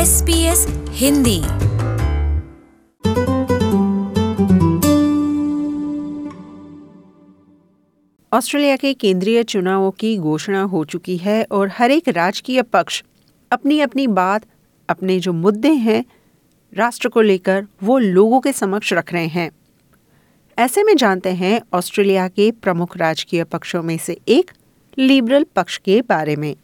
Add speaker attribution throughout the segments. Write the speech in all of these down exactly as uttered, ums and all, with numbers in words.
Speaker 1: S B S Hindi.
Speaker 2: Australia के केंद्रीय चुनावों की घोषणा हो चुकी है और हर एक राजकीय पक्ष अपनी अपनी बात, अपने जो मुद्दे हैं राष्ट्र को लेकर, वो लोगों के समक्ष रख रहे हैं। ऐसे में जानते हैं ऑस्ट्रेलिया के प्रमुख राजकीय पक्षों में से एक लिबरल पक्ष के बारे में।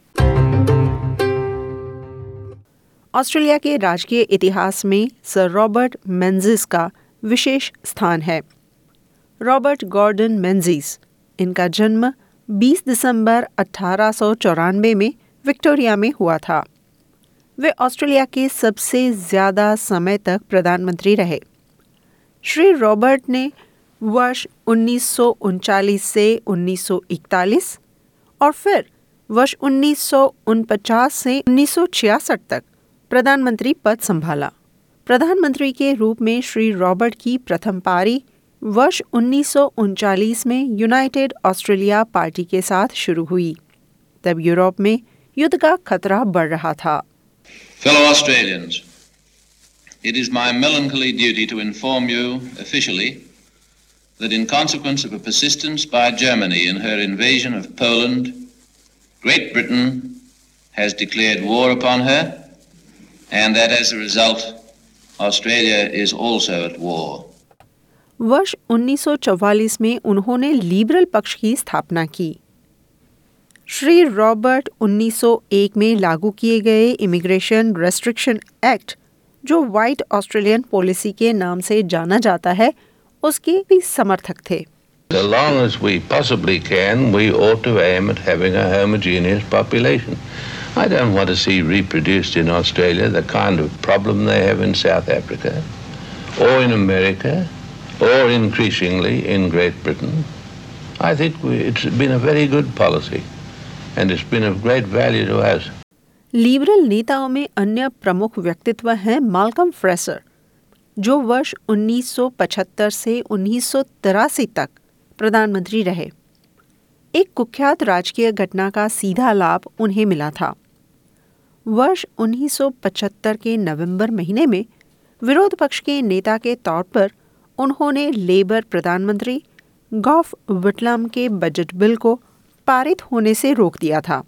Speaker 2: ऑस्ट्रेलिया के राजकीय इतिहास में सर रॉबर्ट मेंजिस का विशेष स्थान है। रॉबर्ट गॉर्डन मेंजिस, इनका जन्म बीस दिसंबर अठारह सौ चौरानवे में विक्टोरिया में हुआ था। वे ऑस्ट्रेलिया के सबसे ज़्यादा समय तक प्रधानमंत्री रहे। श्री रॉबर्ट ने वर्ष उन्नीस सौ उनचालीस से उन्नीस सौ इकतालीस और फिर वर्ष उन्नीस सौ उनपचास से उन्नीस सौ छियासठ तक प्रधानमंत्री पद संभाला। प्रधानमंत्री के रूप में श्री रॉबर्ट की प्रथम पारी वर्ष उन्नीस सौ उनचालीस में यूनाइटेड ऑस्ट्रेलिया पार्टी के साथ शुरू हुई। तब यूरोप में युद्ध का खतरा बढ़ रहा था।
Speaker 3: Fellow Australians, it is my melancholy duty to inform you officially that in consequence of a persistence by Germany in her invasion of Poland, Great Britain has declared war upon her, and that as a result, Australia is also at war.
Speaker 2: वर्ष उन्नीस सौ चौवालीस में उन्होंने liberal पक्ष की स्थापना की। श्री रॉबर्ट उन्नीस सौ एक में लागू किए गए इमिग्रेशन रेस्ट्रिक्शन एक्ट, जो व्हाइट ऑस्ट्रेलियन पॉलिसी के नाम से जाना जाता है, उसके भी समर्थक थे।
Speaker 4: As long as we possibly can, we ought to aim at having a homogeneous population. I don't want to see reproduced in Australia the kind of problem they have in South Africa or in America or increasingly in Great Britain. I think we, it's been a very good policy and it's been of great value to us.
Speaker 2: Liberal नेताओं में अन्य प्रमुख व्यक्तित्व हैं Malcolm Fraser, जो वर्ष उन्नीस सौ पचहत्तर से उन्नीस सौ तिरासी तक प्रधानमंत्री रहे। एक कुख्यात राजकीय घटना का सीधा लाभ उन्हें मिला था। वर्ष उन्नीस सौ पचहत्तर के नवंबर महीने में विरोध पक्ष के नेता के तौर पर उन्होंने लेबर प्रधानमंत्री गॉफ विटलम के बजट बिल को पारित होने से रोक दिया था।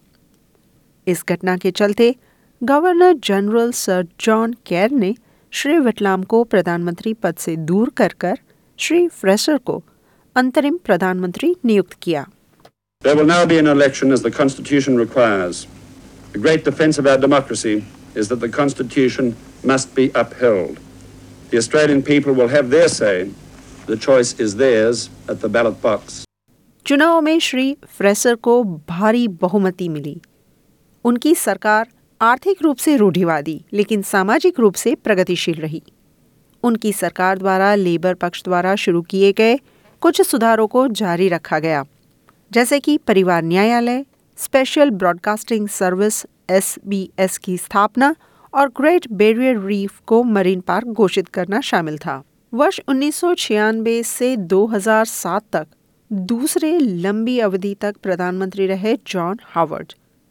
Speaker 2: इस घटना के चलते governor general sir John Kerr ने श्री विटलम को प्रधानमंत्री पद से दूर कर कर श्री फ्रेसर को अंतरिम प्रधानमंत्री नियुक्त किया।
Speaker 5: There will now be an election as the Constitution requires. The great defence of our democracy is that the Constitution must be upheld. The Australian people will have their say. The choice is theirs at the ballot box.
Speaker 2: चुनाव में Shri Fraser को भारी बहुमति मिली। उनकी सरकार आर्थिक रूप से रूढ़िवादी लेकिन सामाजिक रूप से प्रगतिशील रही। उनकी सरकार द्वारा लेबर पक्ष द्वारा शुरू किए गए कुछ सुधारों को जारी रखा गया, जैसे कि परिवार न्यायालय, Special Broadcasting Service S B S की स्थापना और ग्रेट बैरियर रीफ को मरीन पार्क घोषित करना शामिल था। वर्ष उन्नीस सौ छियानवे से दो हज़ार सात तक दूसरे लंबी अवधि तक प्रधानमंत्री रहे जॉन हावर्ड।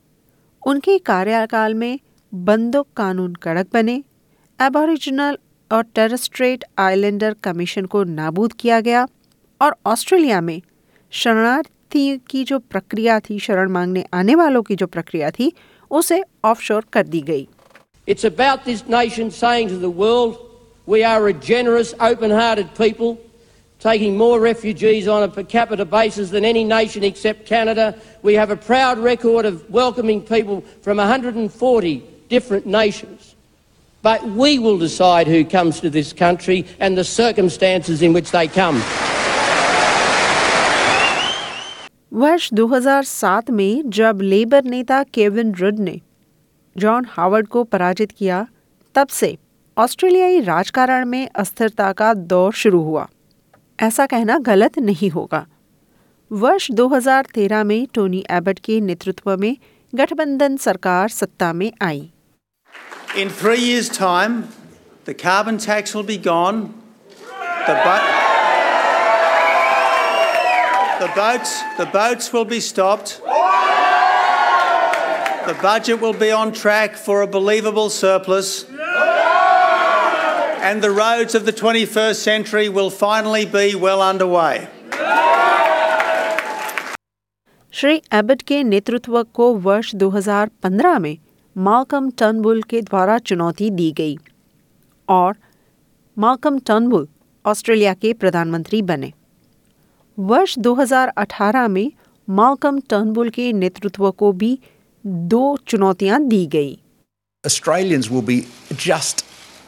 Speaker 2: उनके कार्यकाल में बंदूक कानून कड़क बने, एबोरिजिनल और टेरेस्ट्रेट आइलैंडर कमीशन को नाबूद किया गया और ऑस्ट्रेलिया में शरणार्थी की जो प्रक्रिया थी, शरण मांगने आने वालों की जो प्रक्रिया थी, उसे ऑफशोर कर दी गई।
Speaker 6: It's about this nation saying to the world, we are a generous, open-hearted people, taking more refugees on a per capita basis than any nation except Canada. We have a proud record of welcoming people from one hundred forty different nations. But we will decide who comes to this country and the circumstances in which they come.
Speaker 2: वर्ष दो हज़ार सात में जब Labor नेता Kevin Rudd ने John Howard को पराजित किया, तब से ऑस्ट्रेलियाई राजकारण में अस्थिरता का दौर शुरू हुआ। ऐसा कहना गलत नहीं होगा। वर्ष दो हज़ार तेरह में टोनी एबट के नेतृत्व में गठबंधन सरकार सत्ता में आई।
Speaker 7: In three years' time, the carbon tax will be gone. The, bo- the boats, the boats will be stopped. The budget will be on track for a believable surplus. And the roads of the twenty-first century will finally be well underway.
Speaker 2: Shri Abbott के नेतृत्व को वर्ष दो हज़ार पंद्रह में Malcolm Turnbull के द्वारा चुनौती दी गई और माल्कम टर्नबुल ऑस्ट्रेलिया के प्रधानमंत्री बने। वर्ष दो हज़ार अठारह में माल्कम टर्नबुल के नेतृत्व को भी दो चुनौतियां दी गई।
Speaker 1: Australians will be just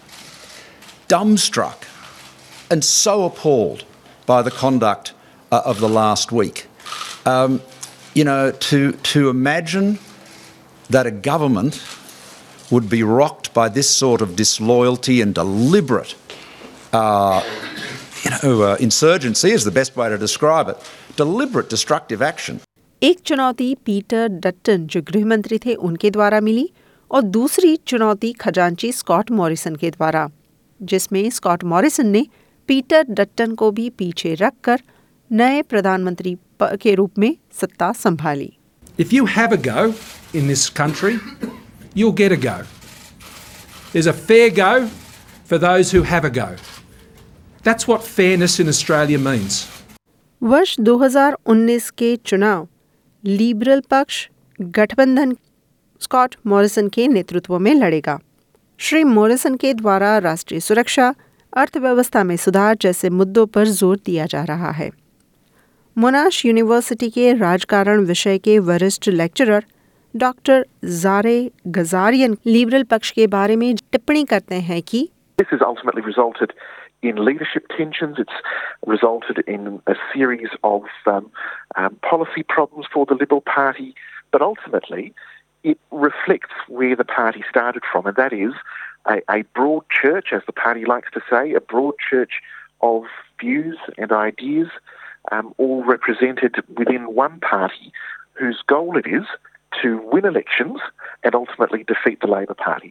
Speaker 1: dumbstruck and so appalled by the conduct uh, of the last week. Um, you know, to to imagine that a government would be rocked by this sort of disloyalty and deliberate, uh, you know, uh, insurgency is the best way to describe it. Deliberate destructive action.
Speaker 2: एक चुनौती Peter डट्टन जो गृह मंत्री थे उनके द्वारा मिली और दूसरी चुनौती खजांची स्कॉट मॉरिसन के द्वारा, जिसमें स्कॉट मॉरिसन ने पीटर डट्टन को भी पीछे रखकर नए प्रधानमंत्री के रूप में सत्ता संभाली।
Speaker 8: If you have a go in this country, you'll get a go. There's a fair go for those who have a go. That's what fairness in Australia means.
Speaker 2: वर्ष दो हज़ार उन्नीस के चुनाव लिबरल पक्ष गठबंधन स्कॉट मॉरिसन के नेतृत्व में लड़ेगा। श्री मॉरिसन के द्वारा राष्ट्रीय सुरक्षा, अर्थव्यवस्था में सुधार जैसे मुद्दों पर जोर दिया जा रहा है। मोनाश यूनिवर्सिटी के राजकारण विषय के वरिष्ठ lecturer doctor Zareh Ghazarian liberal पक्ष के बारे में टिप्पणी करते हैं कि
Speaker 9: This has ultimately resulted in leadership tensions. It's resulted in a series of um, um, policy problems for the Liberal Party, but ultimately it reflects where the party started from, and that is a, a broad church, as the party likes to say, a broad church of views and ideas, um, all represented within one party whose goal it is to win elections and ultimately defeat the Labor Party.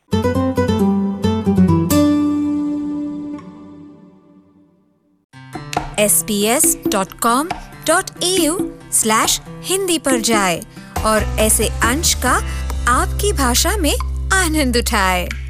Speaker 10: S B S dot com dot A U slash Hindi पर जाए और ऐसे अंश का आपकी भाषा में आनंद उठाए।